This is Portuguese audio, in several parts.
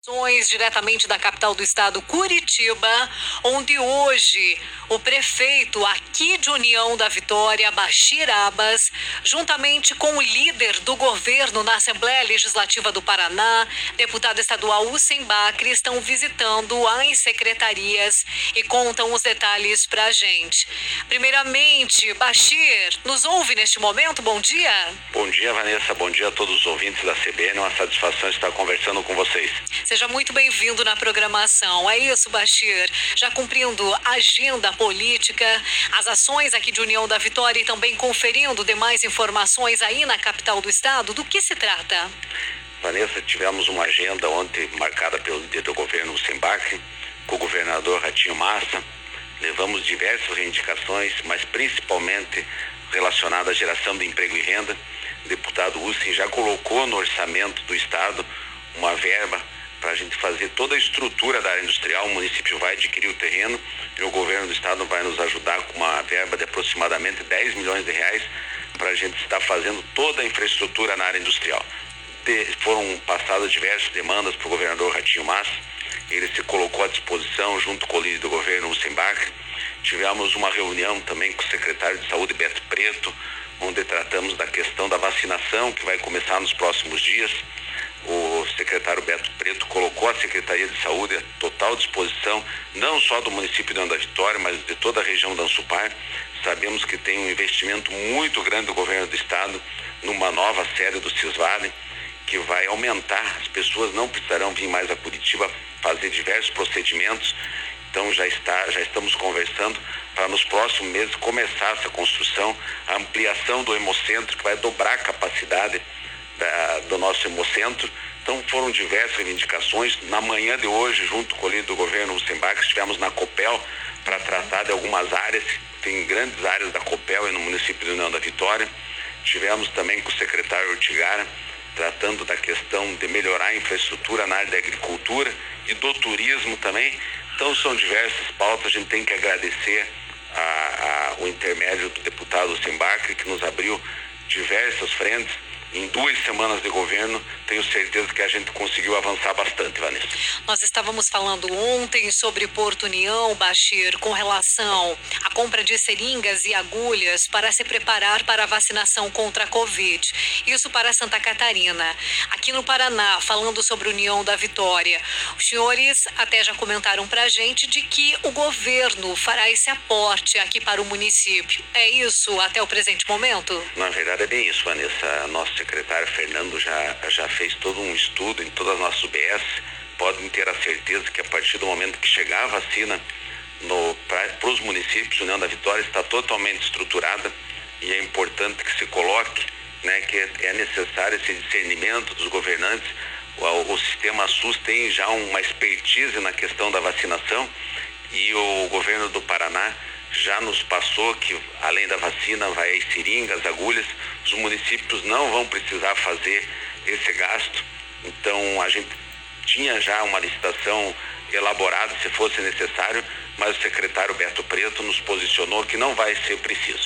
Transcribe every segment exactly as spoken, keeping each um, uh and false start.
Diretamente da capital do estado, Curitiba, onde hoje o prefeito aqui de União da Vitória, Bachir Abbas, juntamente com o líder do governo na Assembleia Legislativa do Paraná, deputado estadual Hussein Bacri, estão visitando as secretarias e contam os detalhes pra gente. Primeiramente, Bachir, nos ouve neste momento? Bom dia. Bom dia, Vanessa. Bom dia a todos os ouvintes da C B N. É uma satisfação estar conversando com vocês. Seja muito bem-vindo na programação. É isso, Bachir. Já cumprindo a agenda política, as ações aqui de União da Vitória e também conferindo demais informações aí na capital do estado. Do que se trata? Vanessa, tivemos uma agenda ontem marcada pelo líder do governo, Hussein Bacri, com o governador Ratinho Massa. Levamos diversas reivindicações, mas principalmente relacionadas à geração de emprego e renda. O deputado Hussein já colocou no orçamento do estado uma verba para a gente fazer toda a estrutura da área industrial. O município vai adquirir o terreno e o governo do estado vai nos ajudar com uma verba de aproximadamente dez milhões de reais para a gente estar fazendo toda a infraestrutura na área industrial. De, foram passadas diversas demandas para o governador Ratinho Massa. Ele se colocou à disposição junto com o líder do governo, Hussein Bacri. Tivemos uma reunião também com o secretário de Saúde, Beto Preto, onde tratamos da questão da vacinação, que vai começar nos próximos dias. O secretário Beto Preto colocou a Secretaria de Saúde à total disposição, não só do município de União da Vitória, mas de toda a região da Ansupar. Sabemos que tem um investimento muito grande do governo do estado numa nova sede do Cisvale, que vai aumentar. As pessoas não precisarão vir mais a Curitiba fazer diversos procedimentos. Então já está, já estamos conversando para nos próximos meses começar essa construção, a ampliação do hemocentro, que vai dobrar a capacidade Da, do nosso hemocentro. Então foram diversas reivindicações. Na manhã de hoje, junto com o líder do governo, Hussein Bacri, estivemos na Copel para tratar de algumas áreas. Tem grandes áreas da Copel e no município de União da Vitória. Tivemos também com o secretário Ortigara, tratando da questão de melhorar a infraestrutura na área da agricultura e do turismo também. Então são diversas pautas. A gente tem que agradecer a, a, o intermédio do deputado Hussein Bacri, que nos abriu diversas frentes. Em duas semanas de governo, tenho certeza que a gente conseguiu avançar bastante, Vanessa. Nós estávamos falando ontem sobre Porto União, Bachir, com relação à compra de seringas e agulhas para se preparar para a vacinação contra a Covid. Isso para Santa Catarina. Aqui no Paraná, falando sobre União da Vitória, os senhores até já comentaram para a gente de que o governo fará esse aporte aqui para o município. É isso até o presente momento? Na verdade é bem isso, Vanessa. Nosso secretário Fernando já, já fez todo um estudo em todas as nossas U B S. Podem ter a certeza que a partir do momento que chegar a vacina para os municípios, a União da Vitória está totalmente estruturada e é importante que se coloque, né, que é, é necessário esse discernimento dos governantes. O, o sistema SUS tem já uma expertise na questão da vacinação e o governo do Paraná já nos passou que, além da vacina, vai as seringas, agulhas. Os municípios não vão precisar fazer esse gasto. Então, a gente tinha já uma licitação elaborada, se fosse necessário, mas o secretário Beto Preto nos posicionou que não vai ser preciso.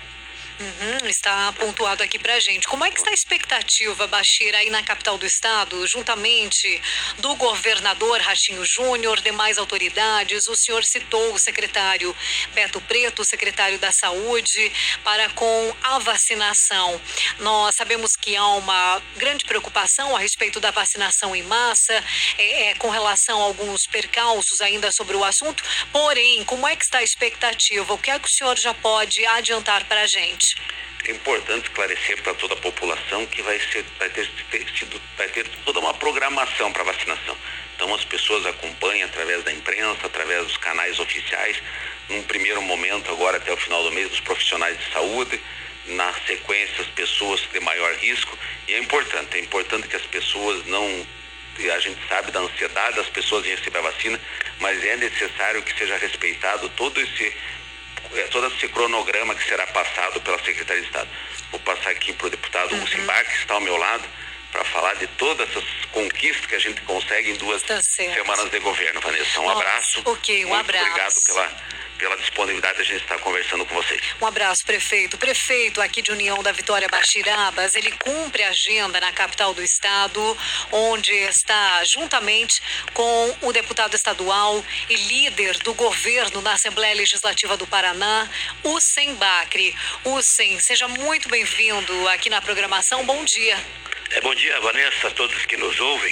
Uhum, está pontuado aqui pra gente. Como é que está a expectativa, Bachir, aí na capital do estado, juntamente do governador Ratinho Júnior, demais autoridades? O senhor citou o secretário Beto Preto, o secretário da Saúde, para com a vacinação. Nós sabemos que há uma grande preocupação a respeito da vacinação em massa, é, é, com relação a alguns percalços ainda sobre o assunto. Porém, como é que está a expectativa? O que é que o senhor já pode adiantar para a gente? É importante esclarecer para toda a população que vai, ser, vai, ter, ter sido, vai ter toda uma programação para vacinação. Então as pessoas acompanham através da imprensa, através dos canais oficiais, num primeiro momento, agora até o final do mês, dos profissionais de saúde, na sequência as pessoas de maior risco. E é importante, é importante que as pessoas não... A gente sabe da ansiedade das pessoas em receber a vacina, mas é necessário que seja respeitado todo esse... todo esse cronograma que será passado pela Secretaria de Estado. Vou passar aqui para o deputado uhum. Hussein Bacri, que está ao meu lado. para falar de todas essas conquistas que a gente consegue em duas tá semanas de governo, Vanessa. Um Nossa, abraço. Ok, um Muito abraço. Obrigado pela... pela disponibilidade de a gente estar conversando com vocês. Um abraço, prefeito. Prefeito aqui de União da Vitória, Baixirabas, ele cumpre a agenda na capital do estado, onde está juntamente com o deputado estadual e líder do governo na Assembleia Legislativa do Paraná, Ucem Bacri. Ucem, seja muito bem-vindo aqui na programação. Bom dia. É, bom dia, Vanessa, a todos que nos ouvem.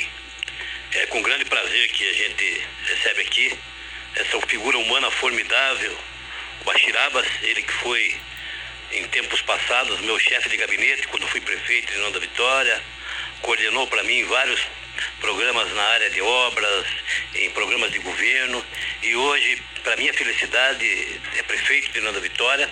É com grande prazer que a gente recebe aqui essa figura humana formidável, o Baixirabas, ele que foi, em tempos passados, meu chefe de gabinete, quando fui prefeito de União da Vitória, coordenou para mim vários programas na área de obras, em programas de governo, e hoje, para minha felicidade, é prefeito de União da Vitória,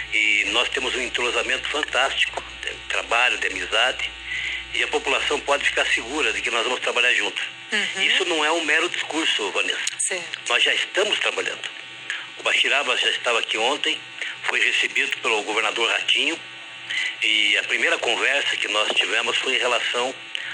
e nós temos um entrosamento fantástico, de trabalho, de amizade, e a população pode ficar segura de que nós vamos trabalhar juntos. Uhum. Isso não é um mero discurso, Vanessa. Certo. Nós já estamos trabalhando. O Baixirabas já estava aqui ontem, foi recebido pelo governador Ratinho, e a primeira conversa que nós tivemos foi em relação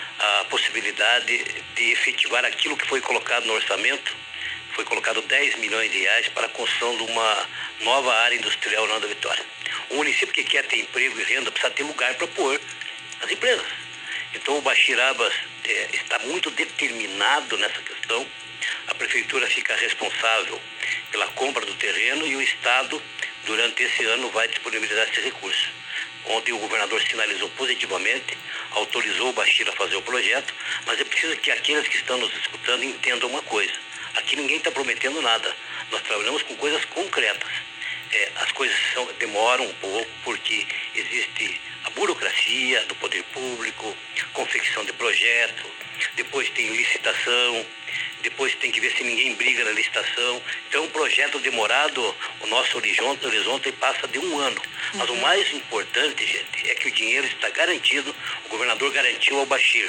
à possibilidade de efetivar aquilo que foi colocado no orçamento. Foi colocado dez milhões de reais para a construção de uma nova área industrial na União da Vitória. O município que quer ter emprego e renda precisa ter lugar para pôr as empresas. Então o Baixirabas é, está muito determinado nessa questão. A prefeitura fica responsável pela compra do terreno e o Estado, durante esse ano, vai disponibilizar esse recurso. Ontem o governador sinalizou positivamente, autorizou o Baixira a fazer o projeto, mas é preciso que aqueles que estão nos escutando entendam uma coisa. Aqui ninguém está prometendo nada. Nós trabalhamos com coisas concretas. É, as coisas são, demoram um pouco porque existe a burocracia do poder público, confecção de projeto, depois tem licitação, depois tem que ver se ninguém briga na licitação. Então, um projeto demorado, o nosso horizonte, horizonte passa de um ano. Uhum. Mas o mais importante, gente, é que o dinheiro está garantido, o governador garantiu ao Bachir.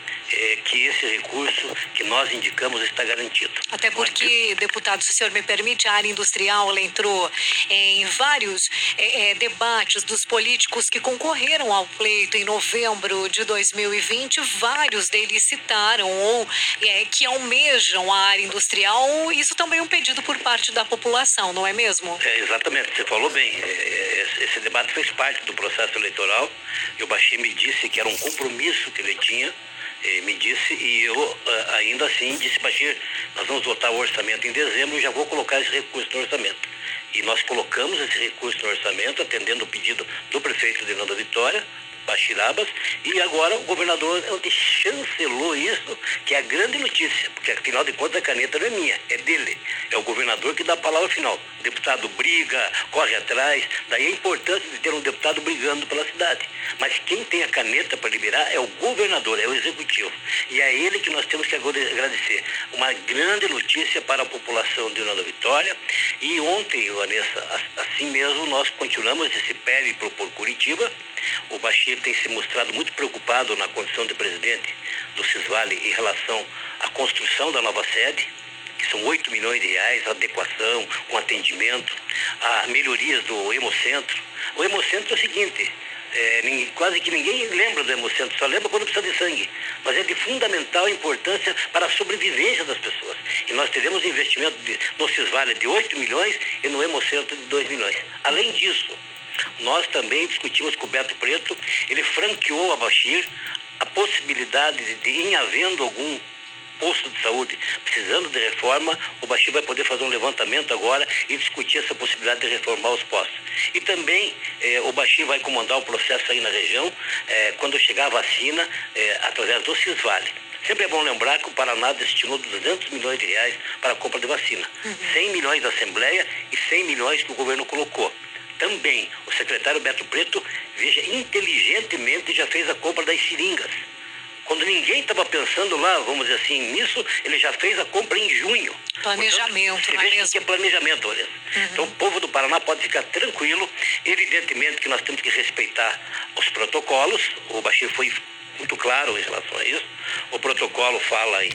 É, que esse recurso que nós indicamos está garantido. Até porque, deputado, se o senhor me permite, a área industrial ela entrou em vários é, é, debates dos políticos que concorreram ao pleito em novembro de dois mil e vinte. Vários deles citaram ou é, que almejam a área industrial. Isso também é um pedido por parte da população, não é mesmo? É, exatamente, você falou bem. É, esse debate fez parte do processo eleitoral e o Bachir me disse que era um compromisso que ele tinha. Me disse, e eu ainda assim disse, Bachir, nós vamos votar o orçamento em dezembro e já vou colocar esse recurso no orçamento. E nós colocamos esse recurso no orçamento, atendendo o pedido do prefeito de União da Vitória, Baixirabas, e agora o governador chancelou isso, que é a grande notícia, porque afinal de contas a caneta não é minha, é dele. É o governador que dá a palavra final. O deputado briga, corre atrás, daí a importância de ter um deputado brigando pela cidade. Mas quem tem a caneta para liberar é o governador, é o executivo. E é ele que nós temos que agradecer. Uma grande notícia para a população de União da Vitória. E ontem, Vanessa, assim mesmo, nós continuamos esse périplo por Curitiba. O Bachir tem se mostrado muito preocupado na condição de presidente do Cisvale em relação à construção da nova sede, que são oito milhões de reais, adequação, com atendimento, a melhorias do Hemocentro. O Hemocentro é o seguinte, é, ninguém, quase que ninguém lembra do Hemocentro, só lembra quando precisa de sangue, mas é de fundamental importância para a sobrevivência das pessoas. E nós teremos investimento de, no Cisvale de oito milhões e no Hemocentro de dois milhões. Além disso, nós também discutimos com o Beto Preto, ele franqueou a Bachir a possibilidade de, de em havendo algum posto de saúde precisando de reforma, o Bachir vai poder fazer um levantamento agora e discutir essa possibilidade de reformar os postos. E também eh, o Bachir vai comandar o processo aí na região, eh, quando chegar a vacina, eh, através do Cisvale. Sempre é bom lembrar que o Paraná destinou duzentos milhões de reais para a compra de vacina. Uhum. cem milhões da Assembleia e cem milhões que o governo colocou. Também o secretário Beto Preto, veja, inteligentemente já fez a compra das seringas. Quando ninguém estava pensando lá, vamos dizer assim, nisso, ele já fez a compra em junho. Planejamento, Portanto, não é mesmo? Que é planejamento, olha. Uhum. Então o povo do Paraná pode ficar tranquilo. Evidentemente que nós temos que respeitar os protocolos. O Bachir foi muito claro em relação a isso. O protocolo fala em,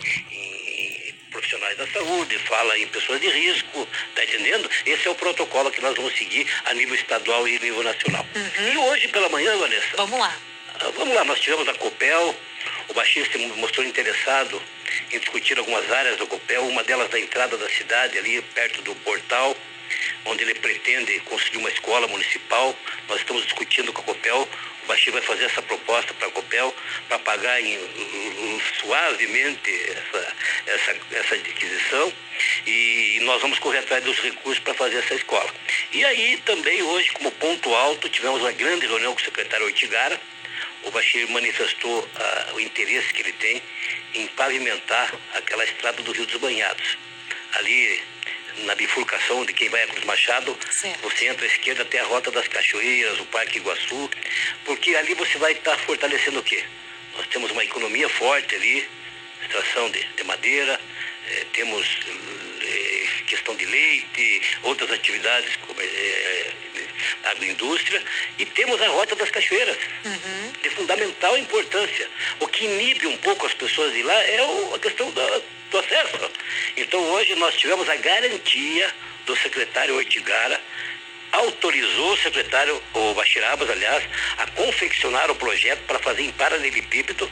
em profissionais da saúde, fala em pessoas de risco, tá entendendo? Esse é o protocolo que nós vamos seguir a nível estadual e nível nacional. Uhum. E hoje pela manhã, Vanessa... Vamos lá. Vamos lá, nós tivemos a Copel, O Bashir se mostrou interessado em discutir algumas áreas do Copel, uma delas da entrada da cidade, ali perto do portal, onde ele pretende construir uma escola municipal. Nós estamos discutindo com a Copel. O Bashir vai fazer essa proposta para a Copel, para pagar em, em, suavemente essa, essa, essa aquisição, e nós vamos correr atrás dos recursos para fazer essa escola. E aí também hoje, como ponto alto, tivemos uma grande reunião com o secretário Ortigara. O Bashir manifestou ah, o interesse que ele tem em pavimentar aquela estrada do Rio dos Banhados. Ali na bifurcação de quem vai a Cruz Machado, certo. Você entra à esquerda até a Rota das Cachoeiras, o Parque Iguaçu, porque ali você vai estar fortalecendo o quê? Nós temos uma economia forte ali, extração de, de madeira, eh, temos eh, questão de leite, outras atividades como eh, agroindústria, e temos a Rota das Cachoeiras, uhum. de fundamental importância. O que inibe um pouco as pessoas de lá é o, a questão da do acesso. Então hoje nós tivemos a garantia do secretário Ortigara, autorizou o secretário, o Bashir Abbas, aliás, a confeccionar o projeto para fazer em paralelepípedo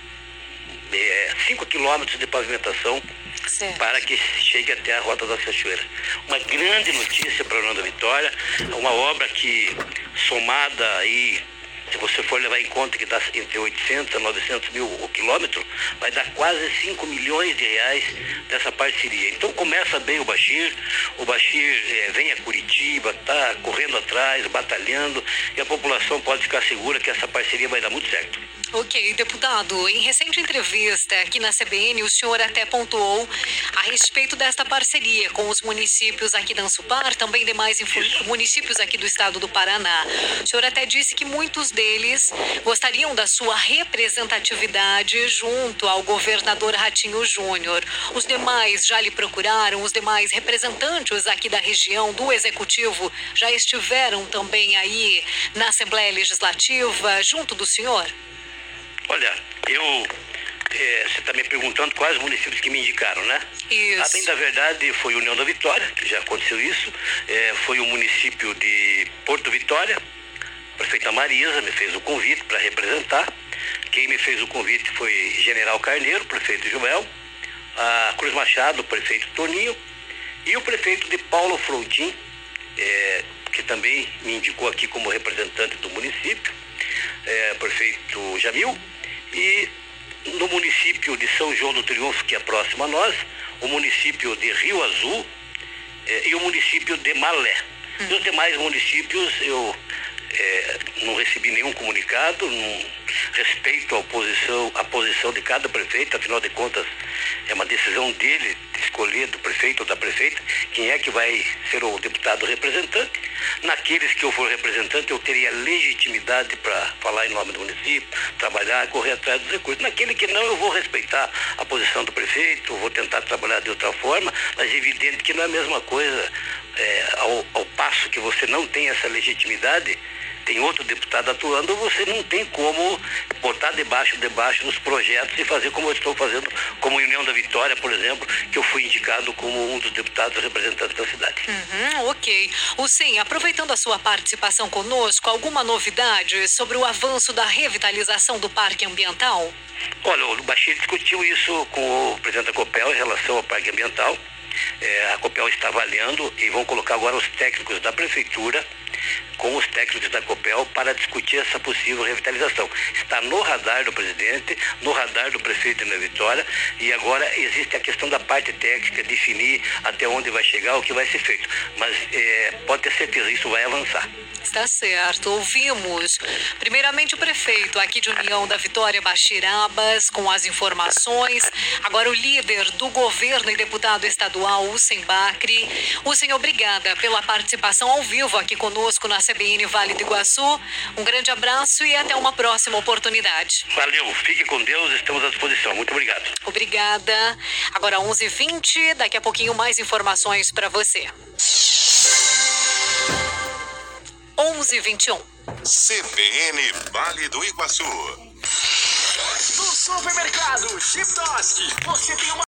cinco quilômetros de pavimentação, certo. Para que chegue até a Rota das Cachoeiras. Uma grande notícia para a União da Vitória, uma obra que, somada aí, se você for levar em conta que dá entre oitocentos a novecentos mil o quilômetro, vai dar quase cinco milhões de reais dessa parceria. Então começa bem o Bashir, o Bashir é, vem a Curitiba, está correndo atrás, batalhando, e a população pode ficar segura que essa parceria vai dar muito certo. Ok, deputado, em recente entrevista aqui na C B N, o senhor até pontuou a respeito desta parceria com os municípios aqui da Ansupar, também demais municípios aqui do estado do Paraná. O senhor até disse que muitos deles gostariam da sua representatividade junto ao governador Ratinho Júnior. Os demais já lhe procuraram, os demais representantes aqui da região do Executivo já estiveram também aí na Assembleia Legislativa junto do senhor? Olha, eu, é, você está me perguntando quais municípios que me indicaram, né? Isso. A bem da verdade foi União da Vitória, que já aconteceu isso, é, foi o município de Porto Vitória, a prefeita Marisa me fez o convite para representar. Quem me fez o convite foi General Carneiro, prefeito Joel, a Cruz Machado, o prefeito Toninho, e o prefeito de Paulo Frontin, é, que também me indicou aqui como representante do município, é, prefeito Jamil. E no município de São João do Triunfo, que é próximo a nós, o município de Rio Azul eh, e o município de Malé. Hum. E os demais municípios eu eh, não recebi nenhum comunicado, não respeito a posição, a posição de cada prefeito, afinal de contas é uma decisão dele de escolher, do prefeito ou da prefeita, quem é que vai ser o deputado representante. Naqueles que eu for representante, eu teria legitimidade para falar em nome do município, trabalhar, correr atrás dos recursos. Naquele que não, eu vou respeitar a posição do prefeito, vou tentar trabalhar de outra forma, mas é evidente que não é a mesma coisa, é, ao, ao passo que você não tem essa legitimidade, tem outro deputado atuando, você não tem como botar debaixo, debaixo nos projetos e fazer como eu estou fazendo, como União da Vitória, por exemplo, que eu fui indicado como um dos deputados representantes da cidade. Uhum, ok. O Sim, aproveitando a sua participação conosco, alguma novidade sobre o avanço da revitalização do Parque Ambiental? Olha, o Bashir discutiu isso com o presidente da Copel em relação ao Parque Ambiental. É, a Copel está avaliando e vão colocar agora os técnicos da Prefeitura com os técnicos da Copel para discutir essa possível revitalização. Está no radar do presidente, no radar do prefeito da Vitória, e agora existe a questão da parte técnica, definir até onde vai chegar, o que vai ser feito. Mas é, pode ter certeza, isso vai avançar. Está certo. Ouvimos primeiramente o prefeito aqui de União da Vitória, Bashir Abbas, com as informações. Agora o líder do governo e deputado estadual, Hussein Bacri. Hussein, obrigada pela participação ao vivo aqui conosco na C B N Vale do Iguaçu. Um grande abraço e até uma próxima oportunidade. Valeu, fique com Deus, estamos à disposição. Muito obrigado. Obrigada. Agora onze e vinte, daqui a pouquinho mais informações para você. onze e vinte e um. C B N Vale do Iguaçu. No supermercado Chiptosk, você tem uma